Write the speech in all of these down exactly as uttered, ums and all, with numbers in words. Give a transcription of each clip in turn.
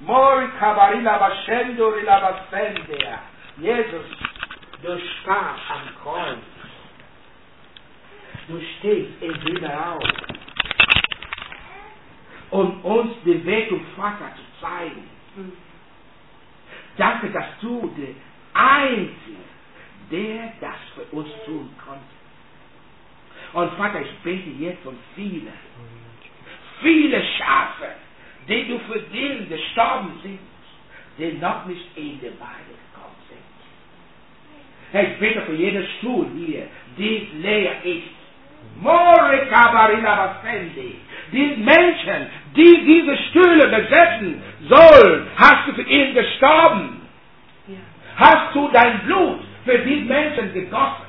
Mori kabarila bashendo rila basendea. Jesus, du starbst am Kreuz. Du stehst in wieder auf, um uns den Weg zum Vater zu zeigen. Danke, dass du der Einzige, der das für uns tun konnte. Und Vater, ich bete jetzt um viele, viele Schafe, die du für den gestorben sind, die noch nicht in die Weide gekommen sind. Herr, ich bete für jeden Stuhl hier, die leer ist. More Kabarina Basendi. Die Menschen, die diese Stühle besetzen sollen, hast du für ihn gestorben. Ja. Hast du dein Blut für diese Menschen gegossen.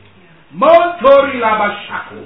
Montori Labashaku.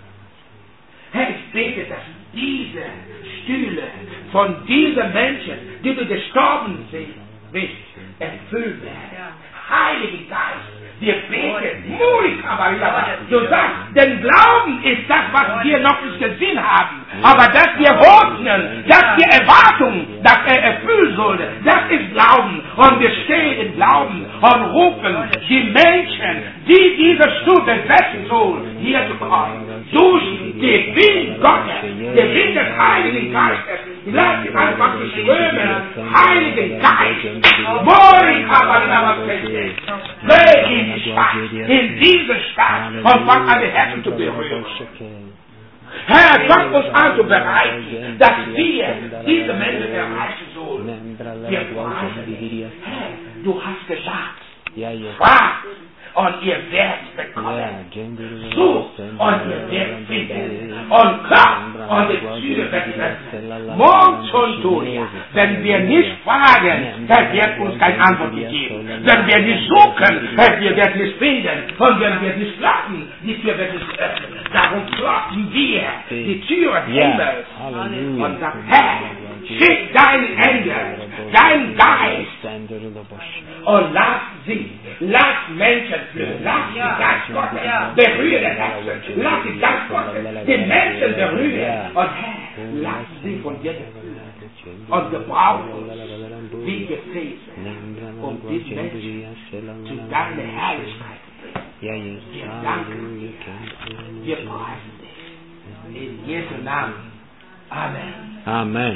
Herr, ich bete, dass diese Stühle von diesen Menschen, die du gestorben bist, erfüllt werden. Heiliger Geist, wir beten, du sagst, denn Glauben ist das, was wir noch nicht gesehen haben. Aber dass wir hoffen, dass die Erwartung, dass er erfüllen sollte, das ist Glauben. Und wir stehen im Glauben und rufen die Menschen, die diese Stuhl besetzen sollen, hier zu kommen. Durch den Wind Gottes, den Wind des Heiligen Geistes, lass ihn einfach zu strömen. Heiligen Geist, Mori Kabalabasende, geh in die Stadt, in diese Stadt und fang an, die Herzen zu berühren. Herr, fang uns an zu bereiten, dass wir diese Menschen erreichen sollen. Wir brauchen dich. Herr, du hast gesagt, fragt und ihr werdet bekommen. Sucht und ihr werdet finden. Und klopft und die Türe wird öffnen. Morgen schon tun, wenn wir nicht fragen, Herr wird uns keine Antwort gegeben. Wenn wir nicht suchen, Herr wird nicht finden. Und wenn wir nicht klopfen, die Tür wird nicht öffnen. Darum klopfen wir die Türe Himmels und sagen, Herr, schick deinen Engel, deinen Geist und lass sie, lass Menschen führen, lass die Geist Gottes berühren, lass die Geist Gottes die Menschen berühren und Herr, lass sie von dir führen und gebrauche uns wie Gefäße, um die Menschen zu deiner Herrlichkeit zu bringen. Wir danken dir, wir preisen dich. In Jesu Namen. Amen. Amen.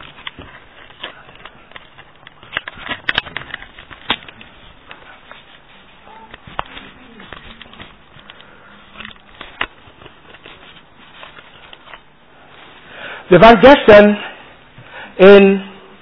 Wir waren gestern in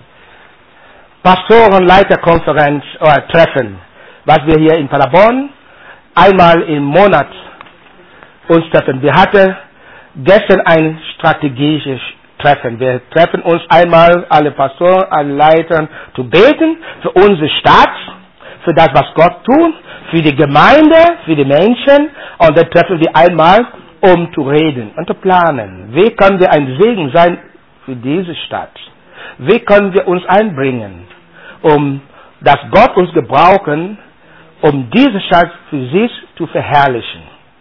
Pastorenleiterkonferenz oder Treffen, was wir hier in Paderborn einmal im Monat uns treffen. Wir hatten gestern ein strategisches Treffen. Wir treffen uns einmal, alle Pastoren, alle Leiter, zu beten für unsere Stadt, für das, was Gott tut, für die Gemeinde, für die Menschen. Und dann treffen wir einmal, um zu reden und zu planen. Wie können wir ein Segen sein für diese Stadt? Wie können wir uns einbringen, um dass Gott uns gebrauchen, um diese Stadt für sich zu verherrlichen?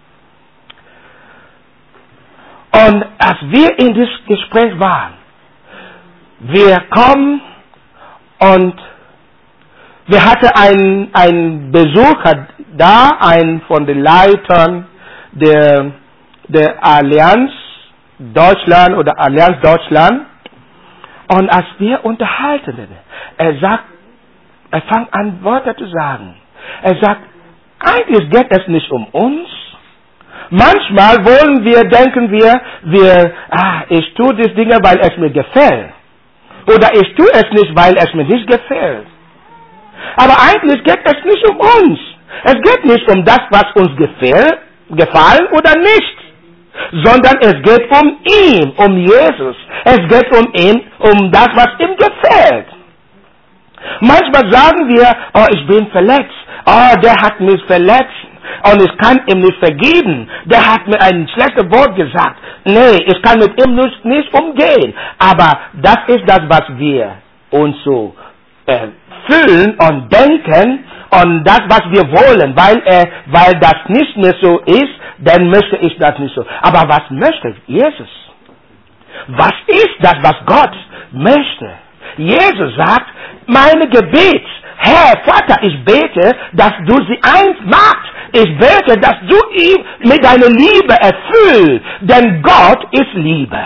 Und als wir in diesem Gespräch waren, wir kommen und wir hatten einen, einen Besucher da, einen von den Leitern der der Allianz Deutschland oder Allianz Deutschland. Und als wir unterhalten, er sagt, er fängt an Worte zu sagen. Er sagt, eigentlich geht es nicht um uns. Manchmal wollen wir, denken wir, wir, ah, ich tue diese Dinge, weil es mir gefällt. Oder ich tue es nicht, weil es mir nicht gefällt. Aber eigentlich geht es nicht um uns. Es geht nicht um das, was uns gefällt, gefallen oder nicht. Sondern es geht um ihn, um Jesus. Es geht um ihn, um das, was ihm gefällt. Manchmal sagen wir, oh, ich bin verletzt. Oh, der hat mich verletzt. Und ich kann ihm nicht vergeben. Der hat mir ein schlechtes Wort gesagt. Nee, ich kann mit ihm nicht, nicht umgehen. Aber das ist das, was wir uns so äh, fühlen und denken. Und das, was wir wollen. Weil, äh, weil das nicht mehr so ist, dann möchte ich das nicht so. Aber was möchte Jesus? Was ist das, was Gott möchte? Jesus sagt, meine Gebet, Herr, Vater, ich bete, dass du sie eins machst. Ich bete, dass du ihn mit deiner Liebe erfüllst, denn Gott ist Liebe.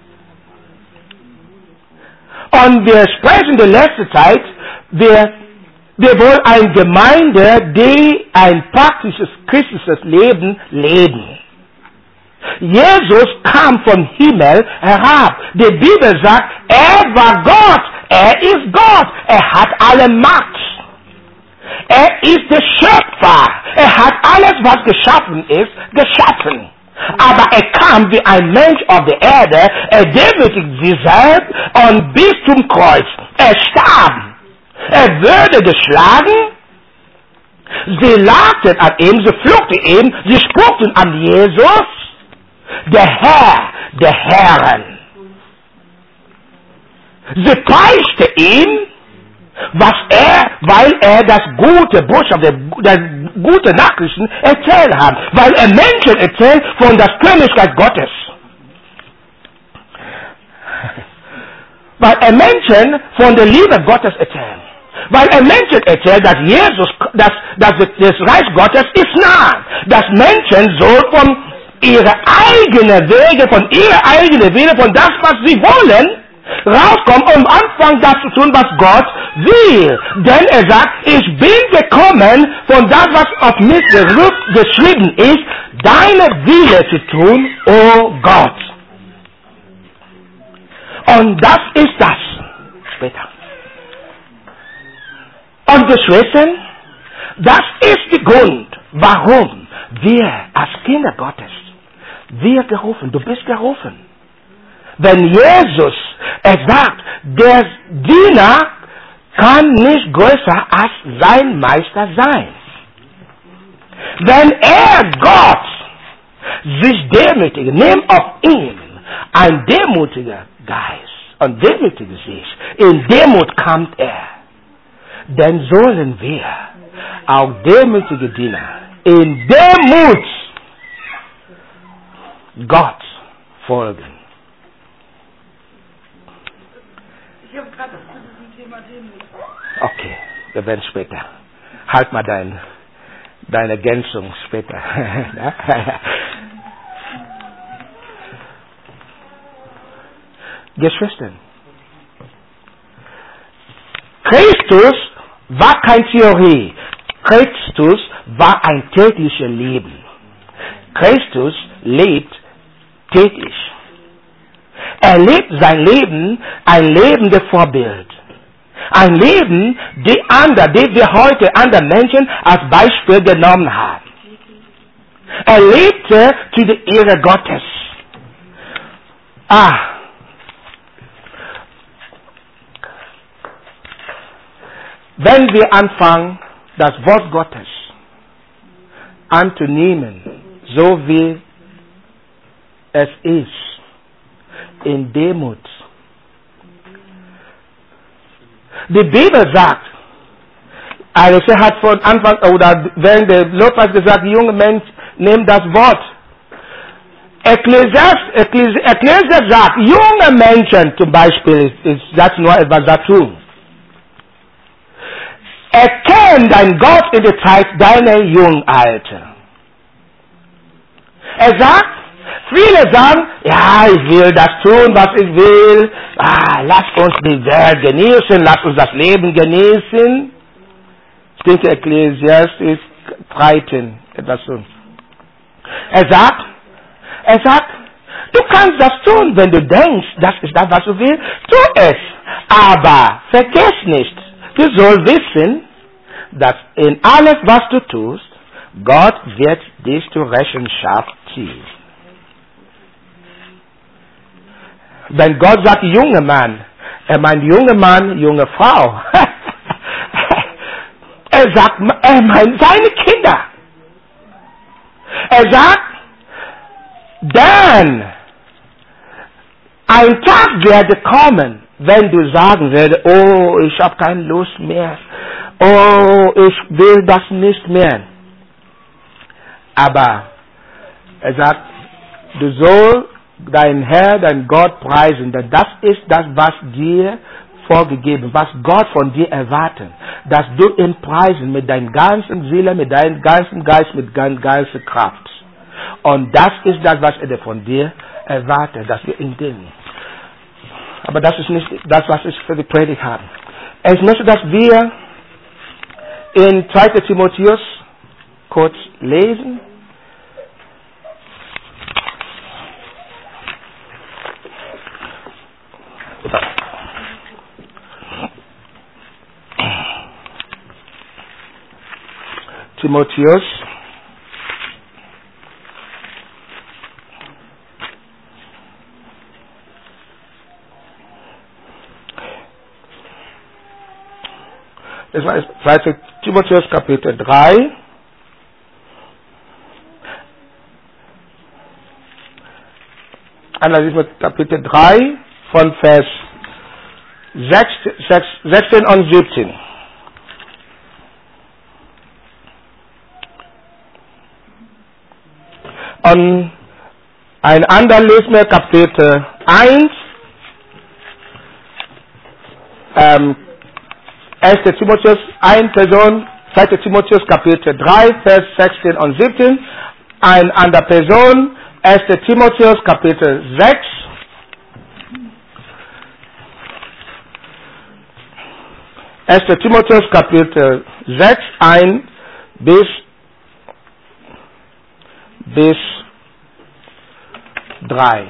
Und wir sprechen die letzte Zeit, wir, wir wollen eine Gemeinde, die ein praktisches christliches Leben leben. Jesus kam vom Himmel herab. Die Bibel sagt, er war Gott, er ist Gott, er hat alle Macht. Er ist der Schöpfer, er hat alles, was geschaffen ist, geschaffen. Aber er kam wie ein Mensch auf der Erde, er demütigte sich selbst und bis zum Kreuz. Er starb. Er wurde geschlagen. Sie lagten an ihm, sie fluchten ihm, sie spuckten an Jesus, der Herr der Herren. Sie preiste ihn, was er, weil er das gute Botschaft, der, der gute Nachrichten erzählt hat, weil er Menschen erzählt von das Königreich Gottes. Weil er Menschen von der Liebe Gottes erzählt. Weil er Menschen erzählt, dass Jesus, dass, dass das Reich Gottes ist nah. Dass Menschen so von ihre eigenen Wege, von ihrer eigenen Wege, von das, was sie wollen, rauskommen und anfangen, das zu tun, was Gott will. Denn er sagt, ich bin gekommen, von das, was auf mich geschrieben ist, deine Wille zu tun, oh Gott. Und das ist das. Später. Und Geschwister, das ist der Grund, warum wir als Kinder Gottes, wir gerufen, du bist gerufen. Wenn Jesus, er sagt, der Diener kann nicht größer als sein Meister sein. Wenn er Gott sich demütigt, nimmt auf ihn ein demütiger Geist und demütigt sich, in Demut kommt er. Denn sollen wir auch demütige Diener in Demut Gott folgen. Ich habe gerade das zum Thema Demut. Okay, wir werden später. Halt mal dein, deine Ergänzung später. Geschwister, Christus war keine Theorie. Christus war ein tägliches Leben. Christus lebt täglich. Er lebt sein Leben, ein Leben der Vorbild. Ein Leben, die andere, die wir heute anderen Menschen als Beispiel genommen haben. Er lebte zu der Ehre Gottes. Ah. Wenn wir anfangen, das Wort Gottes anzunehmen, so wie es ist, in Demut. Die Bibel sagt, Alice hat von Anfang oder während der Lobpreis gesagt, junge Mensch, nimm das Wort. Ekklesiastes Ekklesiastes sagt, junge Menschen zum Beispiel, ich sage nur etwas dazu. Erkenn dein Gott in der Zeit deiner Jungalter. Er sagt, viele sagen, ja, ich will das tun, was ich will. Ah, lass uns die Welt genießen, lass uns das Leben genießen. Ich denke, Ekklesiastes dreizehn, etwas so. Er sagt, er sagt, du kannst das tun, wenn du denkst, das ist das, was du willst, tu es. Aber vergiss nicht, du sollst wissen, dass in alles, was du tust, Gott wird dich zur Rechenschaft ziehen. Wenn Gott sagt, junge Mann, er meint junge Mann, junge Frau. Er sagt, er meint seine Kinder. Er sagt, dann ein Tag werde kommen, wenn du sagen werde, oh, ich habe keine Lust mehr. Oh, ich will das nicht mehr. Aber er sagt, du sollst dein Herr, dein Gott preisen, denn das ist das, was dir vorgegeben, was Gott von dir erwartet, dass du ihn preisen mit deiner ganzen Seele, mit deinem ganzen Geist, mit deiner ganzen Kraft. Und das ist das, was er von dir erwartet, dass wir ihn dienen. Aber das ist nicht das, was ich für die Predigt habe. Ich möchte, dass wir in zweiter Timotheus kurz lesen. Timotheus. Das war zweiter Timotheus Kapitel drei. Analyse Kapitel drei von Vers sechzehn und siebzehn. Und ein anderer lesen wir Kapitel eins, ähm, erster Timotheus eins Person, zweiter Timotheus Kapitel drei, Vers sechzehn und siebzehn, ein anderer Person, erster Timotheus Kapitel sechs, erster Timotheus Kapitel sechs, eins bis bis drei.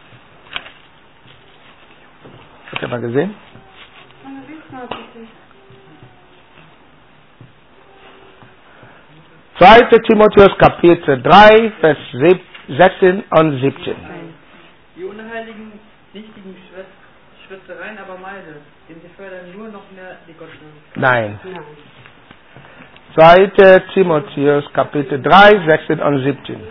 Habt ihr mal gesehen? zweiter Timotheus Kapitel drei, Vers sechzehn und siebzehn. Die unheiligen, nichtigen Schwätzereien aber meide, denn sie fördern nur noch mehr die Gottlosigkeit. Nein. zweiter Timotheus Kapitel drei, sechzehn und siebzehn.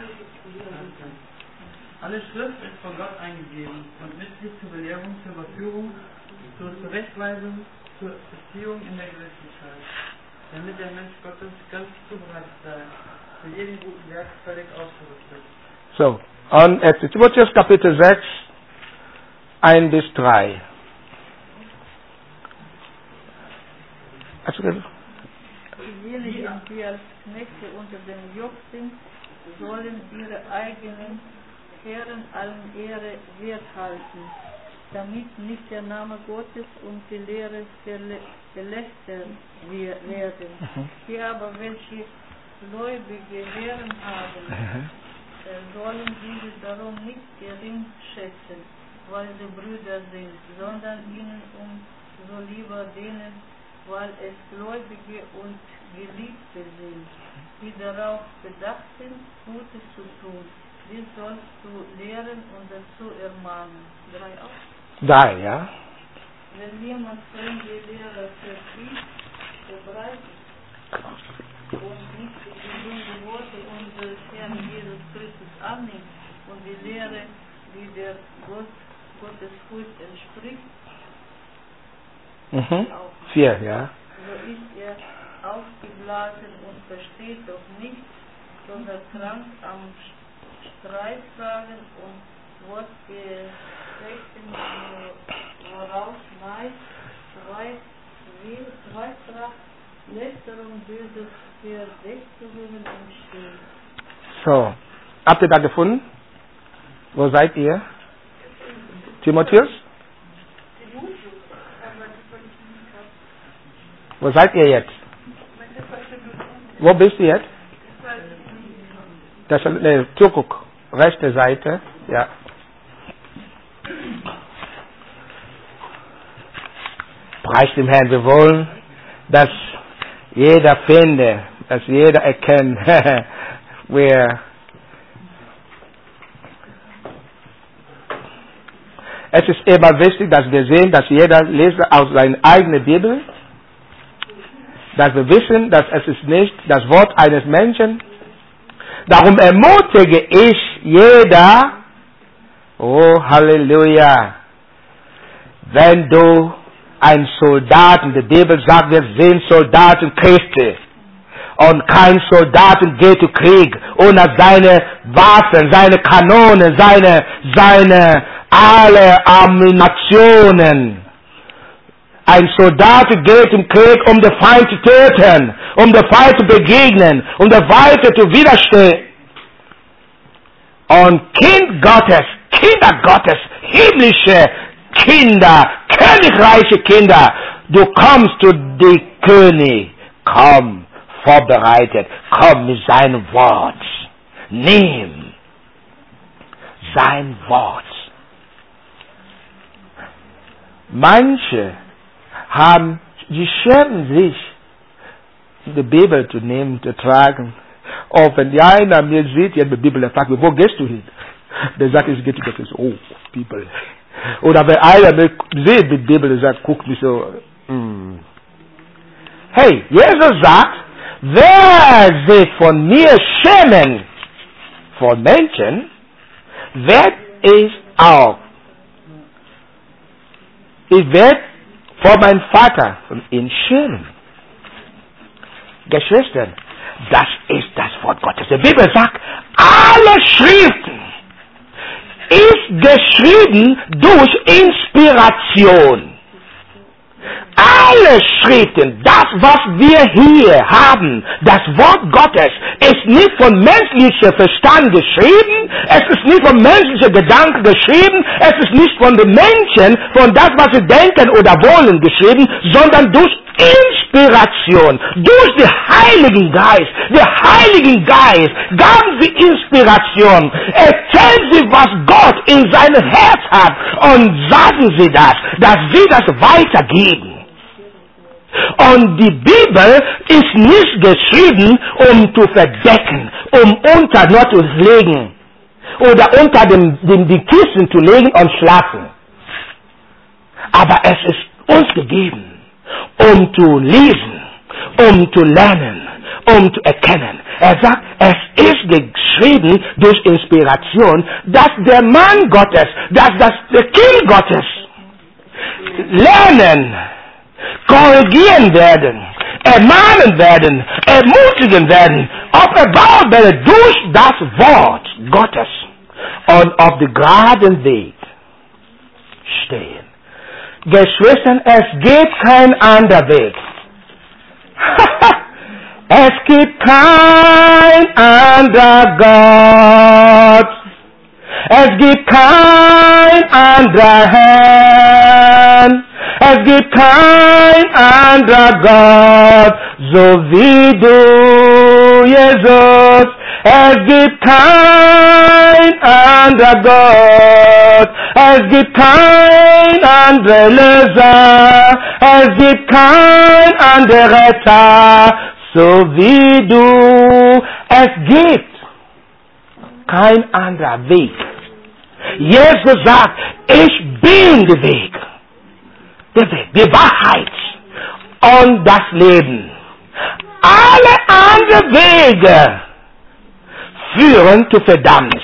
Alle Schrift ist von Gott eingegeben und nützlich zur Belehrung, zur Überführung, zur Zurechtweisung, zur Erziehung in der Gerechtigkeit, damit der Mensch Gottes ganz zubereitet sei, für jeden guten Werk völlig ausgerüstet. So, und erster Timotheus Kapitel sechs, eins bis drei. Hast du gehört? Diejenigen, die als Knechte unter dem Joch sind, sollen ihre eigenen Herren allen Ehre wert halten, damit nicht der Name Gottes und die Lehre verlästert werden. Mhm. Die aber, welche gläubige Herren haben, mhm. sollen diese darum nicht gering schätzen, weil sie Brüder sind, sondern ihnen umso lieber denen, weil es Gläubige und Geliebte sind, die darauf bedacht sind, Gutes zu tun. Die sollst du lehren und dazu ermahnen. Drei auch? Drei, ja. Wenn jemand fremde Lehre vertritt, verbreitet und nicht die gesunden Worte unseres Herrn Jesus Christus annimmt und die Lehre, die der Gott, Gottes Furcht entspricht, mhm. Vier, ja. so ist er aufgeblasen und versteht doch nichts, sondern krank am Streitfragen und Wortgefechten, woraus meist Zweitracht, Lästerung, böses Verdächtigungen entstehen. So, habt ihr da gefunden? Wo seid ihr? Timotheus? Wo seid ihr jetzt? Wo bist du jetzt? Das ist ne, Türkuk, rechte Seite, ja. Preis dem Herrn, wir wollen, dass jeder finde, dass jeder erkennt, wer es ist immer wichtig, dass wir sehen, dass jeder lese aus seiner eigenen Bibel, dass wir wissen, dass es ist nicht das Wort eines Menschen. Darum ermutige ich jeder, oh Halleluja, wenn du ein Soldaten, die Bibel sagt, wir sind Soldaten Christi. Und kein Soldaten geht zu Krieg ohne seine Waffen, seine Kanonen, seine, seine alle Ammunitionen. Ein Soldat geht im Krieg, um den Feind zu töten, um dem Feind zu begegnen, um der Weite zu widerstehen. Und Kind Gottes, Kinder Gottes, himmlische Kinder, königreiche Kinder, du kommst zu dem König, komm, vorbereitet, komm mit seinem Wort, nimm sein Wort. Manche haben, sie schämen sich, die Bibel zu nehmen, zu tragen. Oh, wenn einer mir sieht, jetzt die Bibel, der fragt mich, wo gehst du hin? Der sagt, ich gehe zu Gottes, oh, Bibel. Oder wenn einer mir sieht, die Bibel, der sagt, guck mich so, mm. Hey, Jesus sagt, wer sich von mir schämen, von Menschen, werd ich auch. Ich werde vor meinem Vater von ihm schämen. Geschwister, das ist das Wort Gottes. Die Bibel sagt, alle Schriften ist geschrieben durch Inspiration. Alle Schriften, das was wir hier haben, das Wort Gottes, ist nicht von menschlichem Verstand geschrieben, es ist nicht von menschlichen Gedanken geschrieben, es ist nicht von den Menschen, von das was sie denken oder wollen geschrieben, sondern durch Inspiration, durch den Heiligen Geist. Der Heiligen Geist gaben sie Inspiration. Erzählen sie, was Gott in seinem Herz hat und sagen sie das, dass sie das weitergeben. Und die Bibel ist nicht geschrieben, um zu verdecken, um unter nur zu legen oder unter dem, dem, die Kissen zu legen und schlafen. Aber es ist uns gegeben, um zu lesen, um zu lernen, um zu erkennen. Er sagt, es ist geschrieben durch Inspiration, dass der Mann Gottes, dass das der Kind Gottes lernen, korrigieren werden, ermahnen werden, ermutigen werden, offenbart werden durch das Wort Gottes und auf dem geraden Weg stehen. Geschwister, es gibt kein anderer Weg. Es gibt kein anderer Gott. Es gibt kein anderer Herr. Es gibt kein anderer Gott, so wie du, Jesus. Es gibt kein anderer Gott. Es gibt kein anderer Löser. Es gibt kein anderer Retter, so wie du. Es gibt kein anderer Weg. Jesus sagt, ich bin der Weg. Der Weg, die Wahrheit und das Leben. Alle anderen Wege führen zu Verdammnis.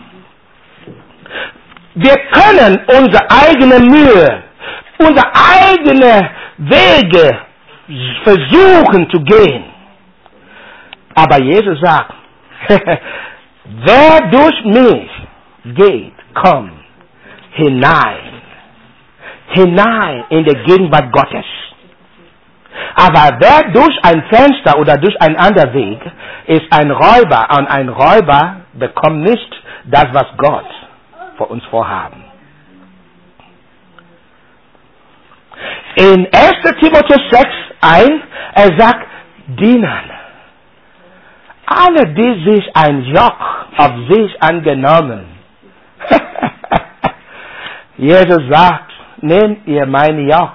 Wir können unsere eigene Mühe, unsere eigene Wege versuchen zu gehen. Aber Jesus sagt, wer durch mich geht, kommt hinein. hinein in die Gegenwart Gottes. Aber wer durch ein Fenster oder durch einen anderen Weg ist ein Räuber, und ein Räuber bekommt nicht das, was Gott für uns vorhaben. In erster Timotheus sechs eins, er sagt, Dienern, alle, die sich ein Joch auf sich angenommen. Jesus sagt, nehmt ihr mein Joch.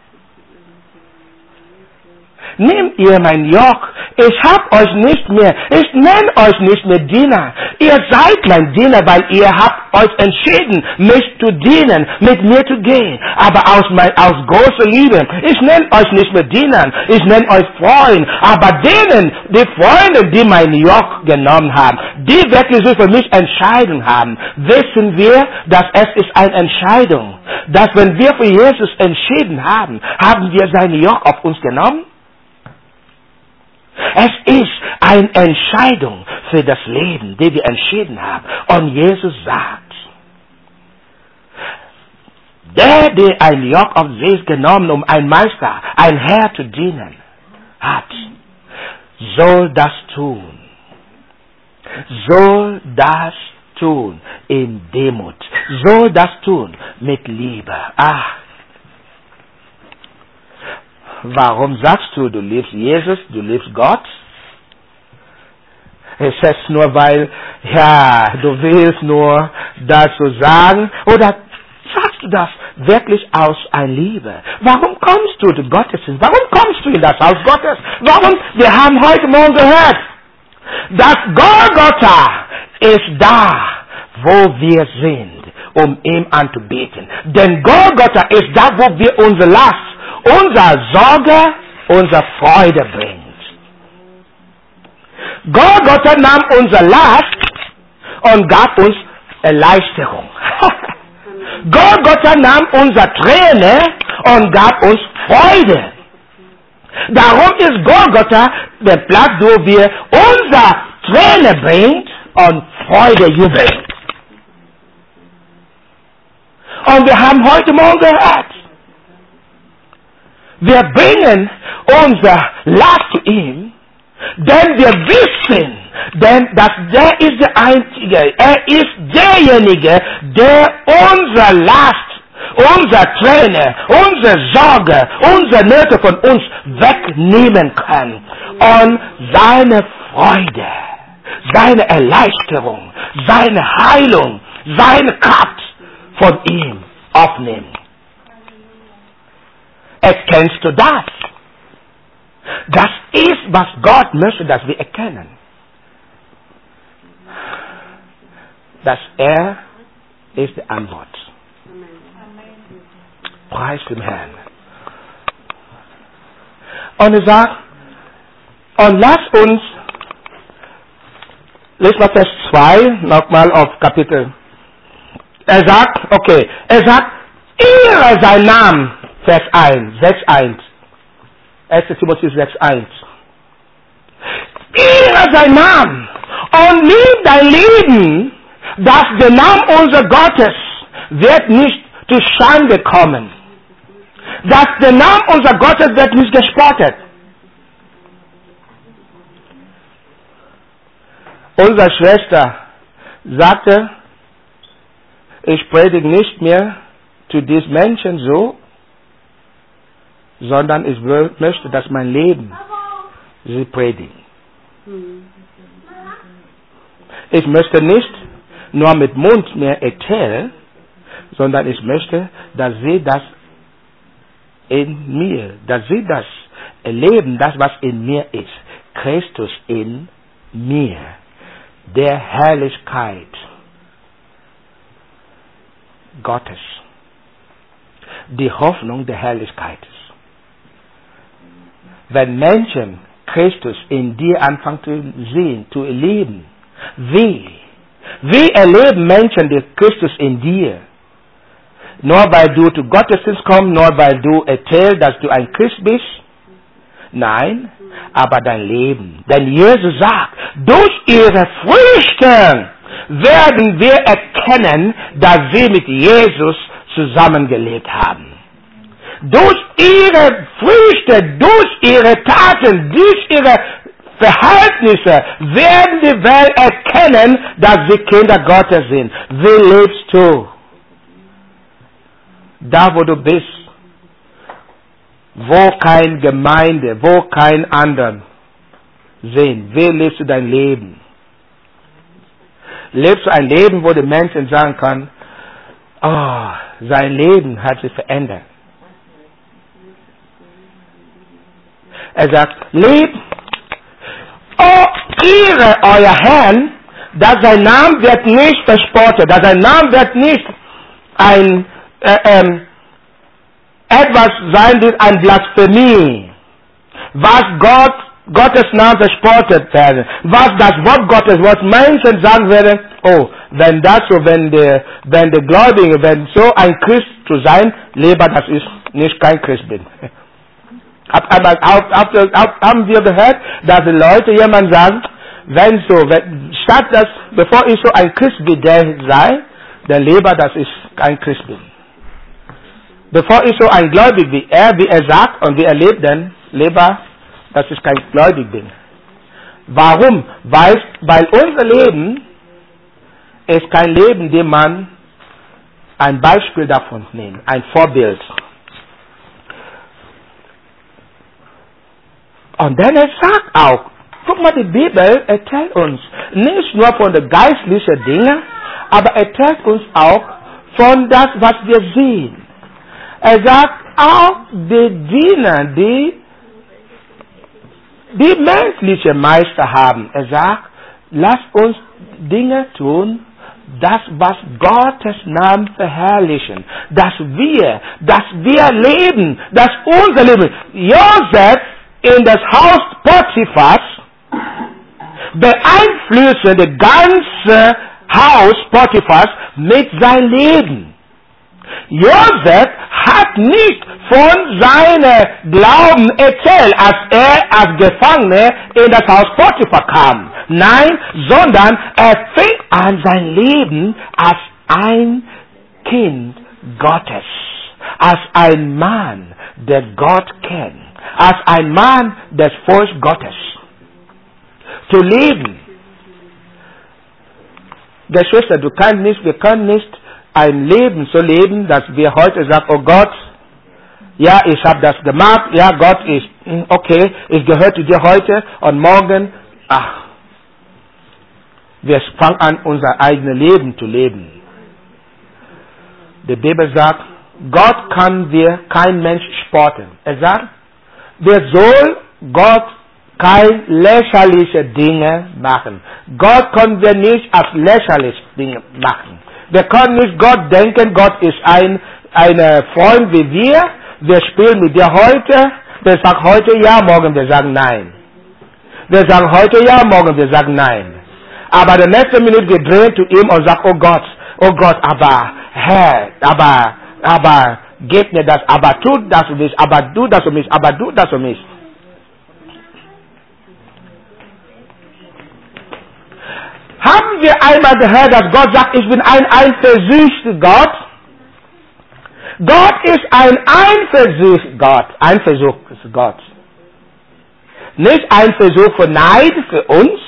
Nehmt ihr mein Joch. Ich hab euch nicht mehr, ich nenne euch nicht mehr Diener. Ihr seid mein Diener, weil ihr habt euch entschieden, mich zu dienen, mit mir zu gehen. Aber aus, mein, aus großer Liebe, ich nenne euch nicht mehr Dienern, ich nenne euch Freund. Aber denen, die Freunde, die mein Joch genommen haben, die wirklich sich für mich Entscheidung haben, wissen wir, dass es ist eine Entscheidung. Dass wenn wir für Jesus entschieden haben, haben wir sein Joch auf uns genommen. Es ist eine Entscheidung für das Leben, die wir entschieden haben. Und Jesus sagt, Der, der ein Joch auf sich genommen, um ein Meister, ein Herr zu dienen hat, soll das tun. Soll das tun in Demut. Soll das tun mit Liebe. Ach, warum sagst du, du liebst Jesus, du liebst Gott? Es ist nur, weil, ja, du willst nur dazu sagen, oder sagst du das wirklich aus ein Liebe? Warum kommst du zu Gottesdienst? Warum kommst du in das Haus Gottes? Warum? Wir haben heute Morgen gehört, dass Golgotha ist da, wo wir sind, um ihm anzubeten. Denn Golgotha ist da, wo wir unsere Last, unsere Sorge, unsere Freude bringen. Golgotha nahm unsere Last und gab uns Erleichterung. Golgotha nahm unsere Träne und gab uns Freude. Darum ist Golgotha der Platz, wo wir unsere Träne bringt und Freude jubeln. Und wir haben heute Morgen gehört, wir bringen unsere Last zu ihm, denn wir wissen, denn dass der ist der Einzige, er ist derjenige, der unsere Last, unsere Träne, unsere Sorge, unsere Nöte von uns wegnehmen kann und seine Freude, seine Erleichterung, seine Heilung, seine Kraft von ihm aufnehmen. Erkennst du das? Das ist, was Gott möchte, dass wir erkennen. Dass er ist die Antwort. Preis dem Herrn. Und er sagt, und lass uns, lesen wir Vers zwei, nochmal auf Kapitel. Er sagt, okay, er sagt, ehre sein Namen, Vers eins, sechs eins. erster Timotheus sechs eins. Ehre sein Namen und lieb dein Leben, dass der Name unser Gottes wird nicht zu Schande kommen. Dass der Name unser Gottes wird nicht gespottet. Unsere Schwester sagte, ich predige nicht mehr zu diesen Menschen so, sondern ich möchte, dass mein Leben sie predigen. Ich möchte nicht nur mit Mund mehr erzählen, sondern ich möchte, dass sie das in mir, dass sie das erleben, das was in mir ist. Christus in mir, der Herrlichkeit Gottes, die Hoffnung der Herrlichkeit. Wenn Menschen Christus in dir anfangen zu sehen, zu erleben, wie? Wie erleben Menschen den Christus in dir? Nur weil du zu Gottesdienst kommst, nur weil du erzählst, dass du ein Christ bist? Nein, aber dein Leben. Denn Jesus sagt, durch ihre Früchte werden wir erkennen, dass sie mit Jesus zusammengelebt haben. Durch ihre Früchte, durch ihre Taten, durch ihre Verhältnisse werden die Welt erkennen, dass sie Kinder Gottes sind. Wie lebst du? Da, wo du bist, wo keine Gemeinde, wo kein anderen sind. Wie lebst du dein Leben? Lebst du ein Leben, wo die Menschen sagen können, oh, sein Leben hat sich verändert. Er sagt, lebt, oh, ehre euer Herrn, dass sein Name wird nicht verspottet, dass sein Name wird nicht ein, äh, ähm, etwas sein wird, ein Blasphemie, was Gott, Gottes Namen verspottet werden, was das Wort Gottes, was Menschen sagen werden, oh, wenn das so, wenn der, wenn der Gläubige, wenn so ein Christ zu sein, lieber, dass ich nicht kein Christ bin. Aber haben wir gehört, dass die Leute jemand sagen, wenn so, wenn, statt dass, bevor ich so ein Christ wie der sei, dann lieber, dass ich kein Christ bin. bevor ich so ein Gläubig wie er, wie er sagt und wie er lebt, dann lieber, dass ich kein Gläubig bin. Warum? Weil, weil unser Leben ist kein Leben, dem man ein Beispiel davon nimmt, ein Vorbild. Und dann er sagt auch, guck mal, die Bibel erzählt uns nicht nur von den geistlichen Dingen, aber erzählt uns auch von das, was wir sehen. Er sagt auch, die Diener, die die menschliche Meister haben. Er sagt, lass uns Dinge tun, das, was Gottes Namen verherrlichen. Dass wir, dass wir leben, dass unser Leben. Josef in das Haus Potiphas beeinflusste das ganze Haus Potiphas mit seinem Leben. Josef hat nicht von seinem Glauben erzählt, als er als Gefangener in das Haus Potiphar kam. Nein, sondern er fing an sein Leben als ein Kind Gottes, als ein Mann, der Gott kennt, als ein Mann des Volkes Gottes zu leben. Geschwister, du kannst nicht, wir können nicht ein Leben so leben, dass wir heute sagen, oh Gott, ja, ich habe das gemacht, ja, Gott ist, okay, ich gehöre zu dir heute und morgen, ach, wir fangen an, unser eigenes Leben zu leben. Die Bibel sagt, Gott kann wir kein Mensch spotten. Er sagt, wir soll Gott kein lächerliche Dinge machen. Gott können wir nicht als lächerliche Dinge machen. Wir können nicht Gott denken, Gott ist ein, ein Freund wie wir. Wir spielen mit dir heute. Wir sagen heute ja, morgen wir sagen nein. Wir sagen heute ja, morgen wir sagen nein. Aber die nächste Minute wir drehen zu ihm und sagen, oh Gott, oh Gott, aber Herr, aber, aber geht mir das, aber tu das für mich, aber du das für mich, aber du das für mich. Haben wir einmal gehört, dass Gott sagt, ich bin ein eifersüchtiger Gott? Gott ist ein eifersüchtiger Gott. Eifersüchtiger Gott. Nicht Eifersucht für Neid für uns,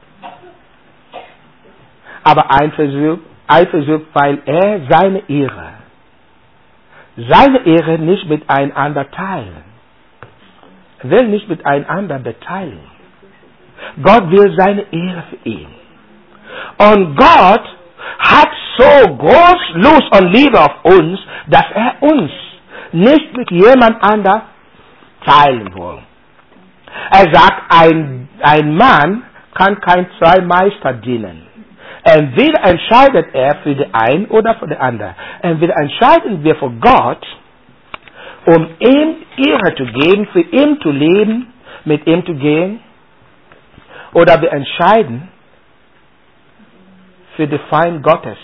aber Eifersucht, Eifersucht, weil er seine Ehre, seine Ehre nicht miteinander teilen. Er will nicht miteinander beteiligen. Gott will seine Ehre für ihn. Und Gott hat so groß Lust und Liebe auf uns, dass er uns nicht mit jemand anderem teilen will. Er sagt, ein, ein Mann kann kein zwei Meister dienen. Entweder entscheidet er für den einen oder für den anderen. Entweder entscheiden wir für Gott, um ihm Ehre zu geben, für ihn zu leben, mit ihm zu gehen, oder wir entscheiden für den Feind Gottes,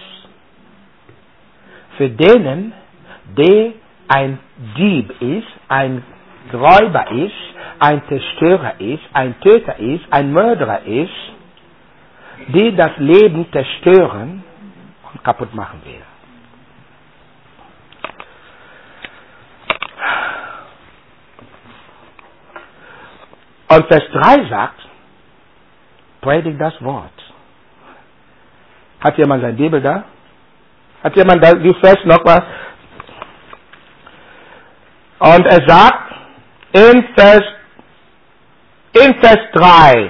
für denen, der ein Dieb ist, ein Räuber ist, ein Zerstörer ist, ein Töter ist, ein Mörderer ist, die das Leben zerstören und kaputt machen will. Und Vers drei sagt, predigt das Wort. Hat jemand seine Bibel da? Hat jemand da die Vers noch was? Und er sagt in Vers, in Vers drei,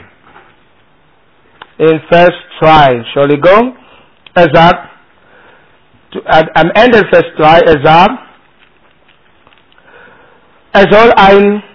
in Vers zwei, Entschuldigung, er sagt, am Ende Vers drei, er sagt, er soll ein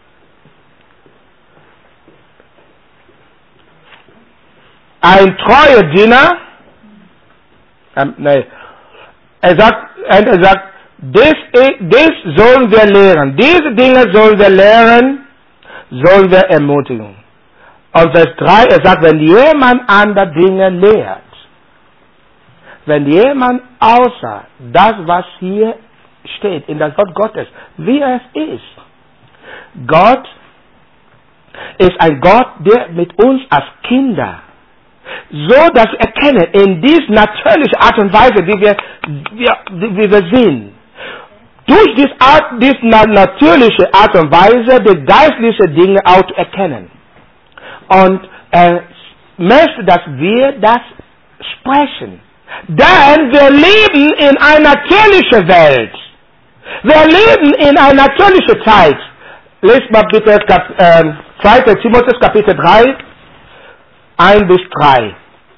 ein treuer Diener, ähm, nein, er sagt, er sagt, dies, dies sollen wir lehren, diese Dinge sollen wir lehren, sollen wir ermutigen. Und Vers drei, er sagt, wenn jemand andere Dinge lehrt, wenn jemand außer das, was hier steht, in das Wort Gottes, wie es ist, Gott ist ein Gott, der mit uns als Kinder, so dass wir erkennen, in dieser natürlichen Art und Weise, wie wir, wie, wie wir sind, durch diese Art, diese natürliche Art und Weise die geistlichen Dinge auch zu erkennen. Und er möchte, dass wir das sprechen. Denn wir leben in einer natürlichen Welt. Wir leben in einer natürlichen Zeit. Lest mal bitte äh, zweiter Timotheus Kapitel drei, eins bis drei.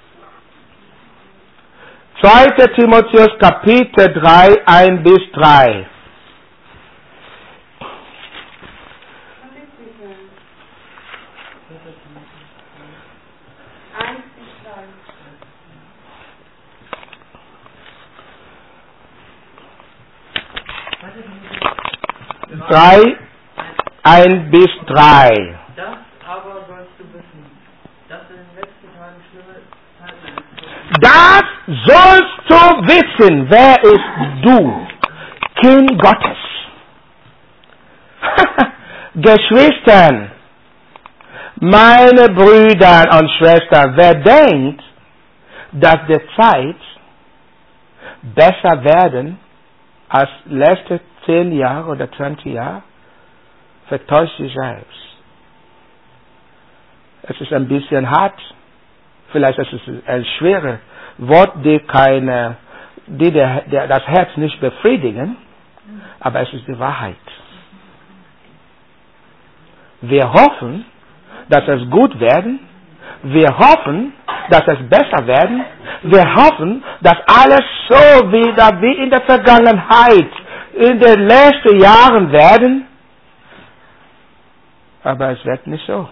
zweiter Timotheus Kapitel drei, eins bis drei. drei, eins bis drei. Das aber sollst du wissen, dass in den letzten Tagen schlimme Zeiten Das sollst du wissen, wer ist du, Kind Gottes. Geschwistern, meine Brüder und Schwestern, wer denkt, dass die Zeit besser werden als letzte zehn Jahre oder zwanzig Jahre, vertäuscht sich selbst. Es ist ein bisschen hart, vielleicht ist es ein schweres Wort, die, keine, die der, der, das Herz nicht befriedigen, aber es ist die Wahrheit. Wir hoffen, dass es gut werden, wir hoffen, dass es besser werden, wir hoffen, dass alles so wieder wie in der Vergangenheit in den letzten Jahren werden, aber es wird nicht so.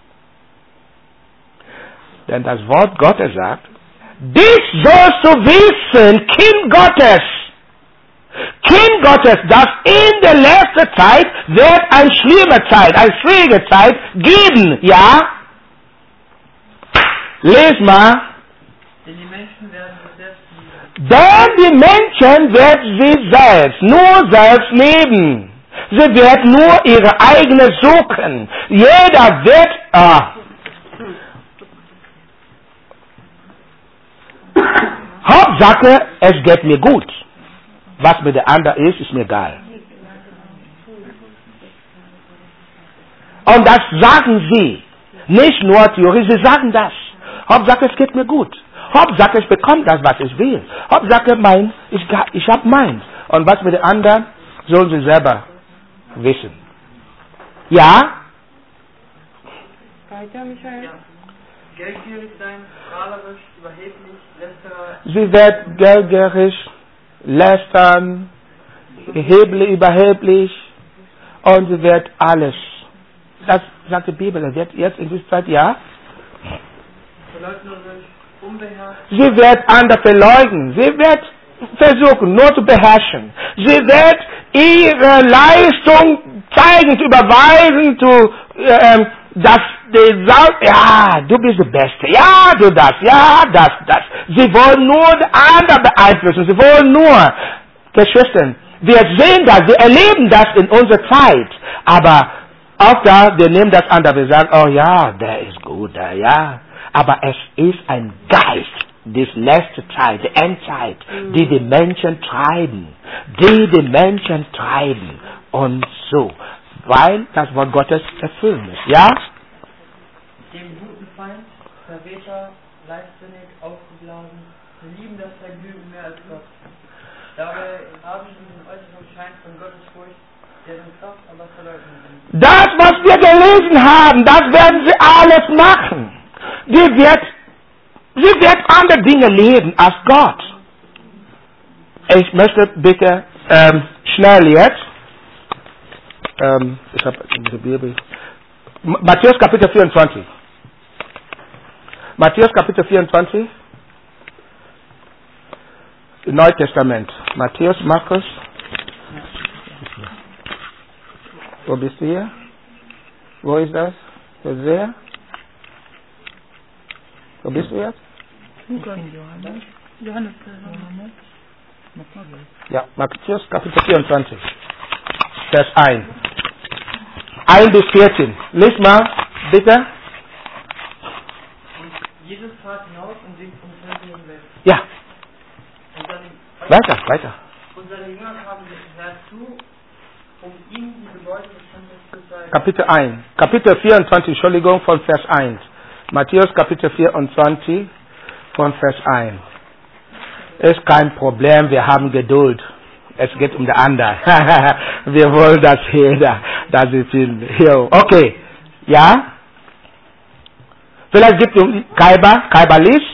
Denn das Wort Gottes sagt, dies sollst du wissen, Kind Gottes, Kind Gottes, dass in der letzten Zeit wird eine schlimme Zeit, eine schwierige Zeit geben, ja? Les mal. Denn die Menschen werden sich selbst lieben. Denn die Menschen werden sie selbst, nur selbst leben. Sie werden nur ihre eigene suchen. Jeder wird, ah. Hauptsache, es geht mir gut. Was mit der anderen ist, ist mir egal. Und das sagen sie. Nicht nur Theorie, sie sagen das. Hauptsache, es geht mir gut. Hauptsache, ich bekomme das, was ich will. Hauptsache, mein, ich, ich habe meins. Und was mit den anderen, sollen sie selber wissen. Ja? Weiter, Michael? Ja. Geldgierig sein, prahlerisch, überheblich, lästerer. Sie wird geldgierig, lästern, erheblich, überheblich und sie wird alles. Das sagt die Bibel. Er wird jetzt in dieser Zeit, ja? Verleugnerisch, unbeherrscht. Sie wird andere verleugnen. Sie wird versuchen, nur zu beherrschen. Sie wird ihre Leistung zeigen, zu überweisen, zu, ähm, dass die sagt, ja, du bist der Beste, ja, du das, ja, das, das. Sie wollen nur die anderen beeinflussen. Sie wollen nur, Geschwister, wir sehen das, wir erleben das in unserer Zeit, aber auch da, wir nehmen das an, wir sagen, oh ja, der ist gut, der, ja. Aber es ist ein Geist, die letzte Zeit, die Endzeit, die die Menschen treiben, die die Menschen treiben und so, weil das Wort Gottes erfüllen ist, ja? Dem guten Feind, Verräter, leichtsinnig, aufgeblasen, wir lieben das Vergnügen mehr als Gott. Dabei haben sie den äußeren Schein von Gottes Furcht, deren Kraft aber verleugnen sind. Das, was wir gelesen haben, das werden sie alles machen. Sie wird, sie wird andere Dinge leben als Gott. Ich möchte bitte ähm, schnell jetzt, ähm, ich habe die Bibel, Matthäus Kapitel vierundzwanzig. Matthäus Kapitel vierundzwanzig, Neues Testament. Matthäus, Markus. Wo bist du hier? Wo ist das? Wo ist der? Wo bist du jetzt? Johannes. Johannes. Ja, Matthäus Kapitel vierundzwanzig. Vers eins. eins bis vierzehn. Lies mal, bitte. Und Jesus trat hinaus und ging vom Tempel hinweg. Ja, Und seine, weiter, weiter. und seine Jünger kamen dem Herrn zu Kapitel eins. Kapitel vierundzwanzig, Entschuldigung, von Vers eins. Matthäus Kapitel vierundzwanzig, von Vers eins. Ist kein Problem, wir haben Geduld. Es geht um die anderen. Wir wollen das jeder, dass sie finden. Okay, ja? Vielleicht gibt es Kaiba, Kaiba liest.